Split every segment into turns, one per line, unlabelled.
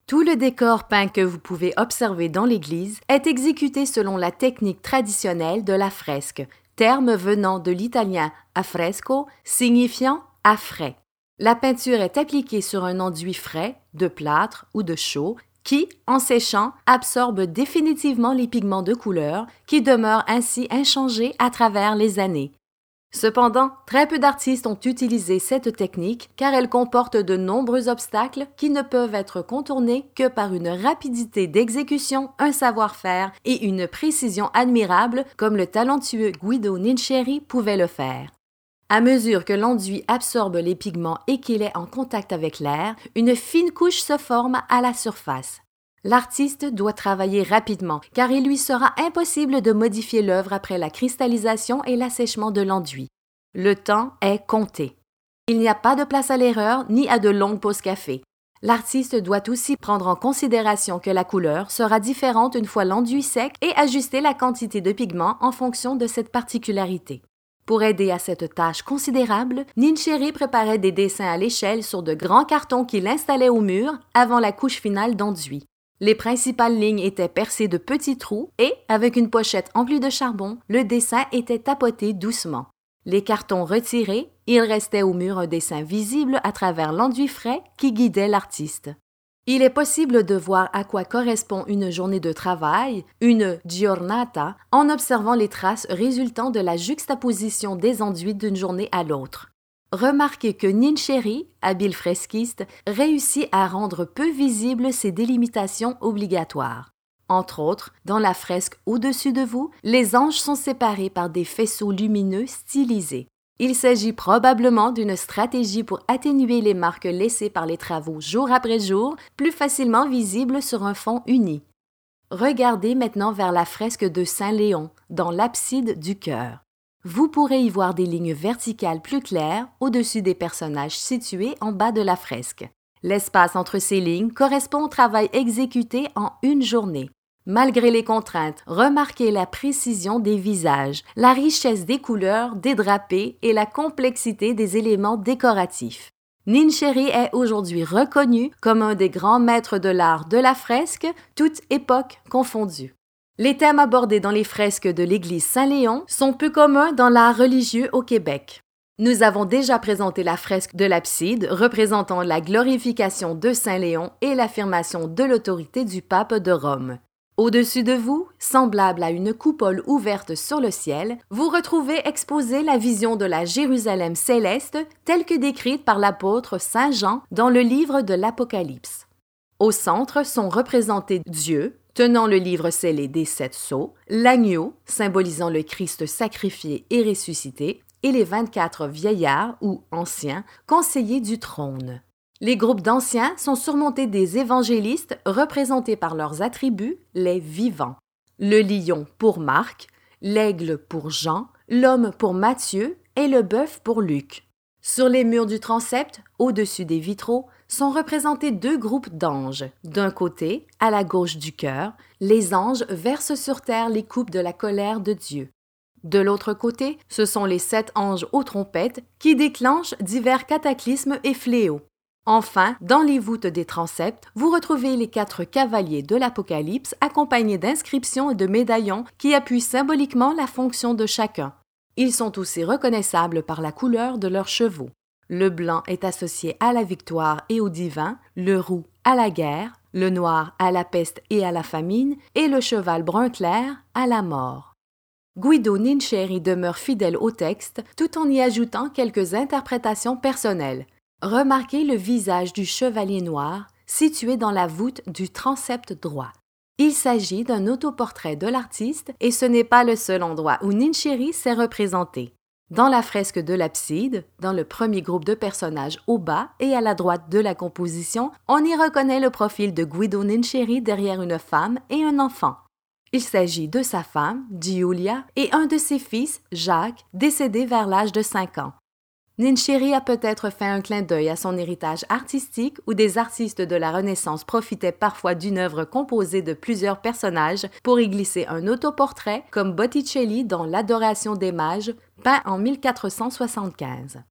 Tout le décor peint que vous pouvez observer dans l'église est exécuté selon la technique traditionnelle de la fresque, terme venant de l'italien affresco, signifiant « à frais ». La peinture est appliquée sur un enduit frais, de plâtre ou de chaux, qui, en séchant, absorbe définitivement les pigments de couleur qui demeurent ainsi inchangés à travers les années. Cependant, très peu d'artistes ont utilisé cette technique car elle comporte de nombreux obstacles qui ne peuvent être contournés que par une rapidité d'exécution, un savoir-faire et une précision admirable comme le talentueux Guido Nincheri pouvait le faire. À mesure que l'enduit absorbe les pigments et qu'il est en contact avec l'air, une fine couche se forme à la surface. L'artiste doit travailler rapidement car il lui sera impossible de modifier l'œuvre après la cristallisation et l'assèchement de l'enduit. Le temps est compté. Il n'y a pas de place à l'erreur ni à de longues pauses café. L'artiste doit aussi prendre en considération que la couleur sera différente une fois l'enduit sec et ajuster la quantité de pigments en fonction de cette particularité. Pour aider à cette tâche considérable, Nincheri préparait des dessins à l'échelle sur de grands cartons qu'il installait au mur avant la couche finale d'enduit. Les principales lignes étaient percées de petits trous et, avec une pochette emplie de charbon, le dessin était tapoté doucement. Les cartons retirés, il restait au mur un dessin visible à travers l'enduit frais qui guidait l'artiste. Il est possible de voir à quoi correspond une journée de travail, une giornata, en observant les traces résultant de la juxtaposition des enduits d'une journée à l'autre. Remarquez que Nincheri, habile fresquiste, réussit à rendre peu visibles ces délimitations obligatoires. Entre autres, dans la fresque au-dessus de vous, les anges sont séparés par des faisceaux lumineux stylisés. Il s'agit probablement d'une stratégie pour atténuer les marques laissées par les travaux jour après jour, plus facilement visibles sur un fond uni. Regardez maintenant vers la fresque de Saint Léon, dans l'abside du chœur. Vous pourrez y voir des lignes verticales plus claires au-dessus des personnages situés en bas de la fresque. L'espace entre ces lignes correspond au travail exécuté en une journée. Malgré les contraintes, remarquez la précision des visages, la richesse des couleurs, des drapés et la complexité des éléments décoratifs. Nincheri est aujourd'hui reconnu comme un des grands maîtres de l'art de la fresque, toute époque confondue. Les thèmes abordés dans les fresques de l'église Saint-Léon sont peu communs dans l'art religieux au Québec. Nous avons déjà présenté la fresque de l'abside représentant la glorification de Saint-Léon et l'affirmation de l'autorité du pape de Rome. Au-dessus de vous, semblable à une coupole ouverte sur le ciel, vous retrouvez exposée la vision de la Jérusalem céleste telle que décrite par l'apôtre Saint Jean dans le livre de l'Apocalypse. Au centre sont représentés Dieu, tenant le livre scellé des 7 sceaux, l'agneau, symbolisant le Christ sacrifié et ressuscité, et les 24 vieillards ou anciens, conseillers du trône. Les groupes d'anciens sont surmontés des évangélistes représentés par leurs attributs, les vivants. Le lion pour Marc, l'aigle pour Jean, l'homme pour Matthieu et le bœuf pour Luc. Sur les murs du transept, au-dessus des vitraux, sont représentés 2 groupes d'anges. D'un côté, à la gauche du chœur, les anges versent sur terre les coupes de la colère de Dieu. De l'autre côté, ce sont les 7 anges aux trompettes qui déclenchent divers cataclysmes et fléaux. Enfin, dans les voûtes des transepts, vous retrouvez les 4 cavaliers de l'Apocalypse accompagnés d'inscriptions et de médaillons qui appuient symboliquement la fonction de chacun. Ils sont aussi reconnaissables par la couleur de leurs chevaux. Le blanc est associé à la victoire et au divin, le roux à la guerre, le noir à la peste et à la famine, et le cheval brun clair à la mort. Guido Nincheri demeure fidèle au texte tout en y ajoutant quelques interprétations personnelles. Remarquez le visage du chevalier noir situé dans la voûte du transept droit. Il s'agit d'un autoportrait de l'artiste et ce n'est pas le seul endroit où Nincheri s'est représenté. Dans la fresque de l'abside, dans le premier groupe de personnages au bas et à la droite de la composition, on y reconnaît le profil de Guido Nincheri derrière une femme et un enfant. Il s'agit de sa femme, Giulia, et un de ses fils, Jacques, décédé vers l'âge de 5 ans. Nincheri a peut-être fait un clin d'œil à son héritage artistique où des artistes de la Renaissance profitaient parfois d'une œuvre composée de plusieurs personnages pour y glisser un autoportrait comme Botticelli dans l'Adoration des mages, peint en 1475.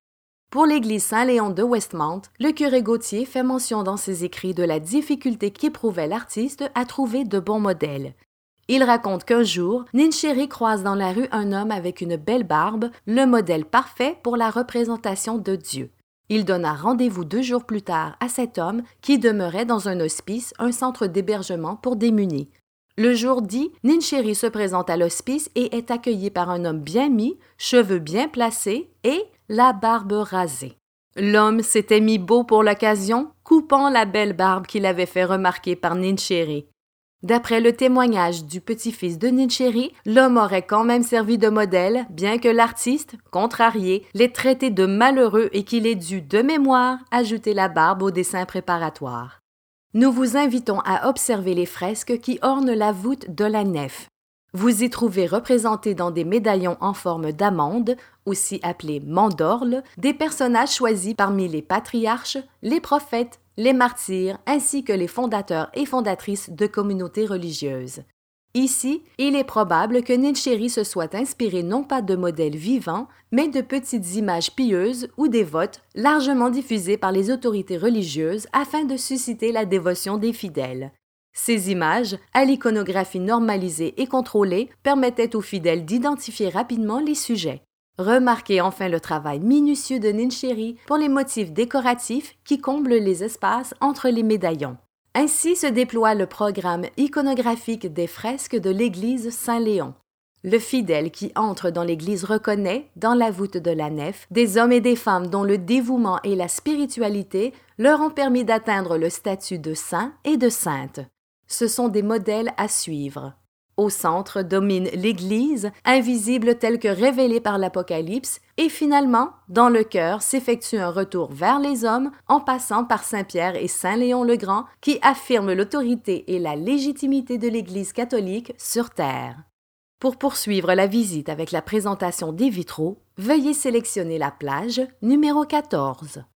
Pour l'église Saint-Léon de Westmount, le curé Gauthier fait mention dans ses écrits de la difficulté qu'éprouvait l'artiste à trouver de bons modèles. Il raconte qu'un jour, Nincheri croise dans la rue un homme avec une belle barbe, le modèle parfait pour la représentation de Dieu. Il donna rendez-vous 2 jours plus tard à cet homme qui demeurait dans un hospice, un centre d'hébergement pour démunis. Le jour dit, Nincheri se présente à l'hospice et est accueilli par un homme bien mis, cheveux bien placés et la barbe rasée. L'homme s'était mis beau pour l'occasion, coupant la belle barbe qu'il avait fait remarquer par Nincheri. D'après le témoignage du petit-fils de Nincheri, l'homme aurait quand même servi de modèle, bien que l'artiste, contrarié, l'ait traité de malheureux et qu'il ait dû, de mémoire, ajouter la barbe au dessin préparatoire. Nous vous invitons à observer les fresques qui ornent la voûte de la nef. Vous y trouvez représentés dans des médaillons en forme d'amande, aussi appelés mandorles, des personnages choisis parmi les patriarches, les prophètes, les martyrs, ainsi que les fondateurs et fondatrices de communautés religieuses. Ici, il est probable que Nincheri se soit inspiré non pas de modèles vivants, mais de petites images pieuses ou dévotes largement diffusées par les autorités religieuses afin de susciter la dévotion des fidèles. Ces images, à l'iconographie normalisée et contrôlée, permettaient aux fidèles d'identifier rapidement les sujets. Remarquez enfin le travail minutieux de Nincheri pour les motifs décoratifs qui comblent les espaces entre les médaillons. Ainsi se déploie le programme iconographique des fresques de l'église Saint-Léon. Le fidèle qui entre dans l'église reconnaît, dans la voûte de la nef, des hommes et des femmes dont le dévouement et la spiritualité leur ont permis d'atteindre le statut de saint et de sainte. Ce sont des modèles à suivre. Au centre domine l'Église, invisible telle que révélée par l'Apocalypse, et finalement, dans le cœur s'effectue un retour vers les hommes en passant par Saint-Pierre et Saint-Léon le Grand qui affirment l'autorité et la légitimité de l'Église catholique sur terre. Pour poursuivre la visite avec la présentation des vitraux, veuillez sélectionner la plage numéro 14.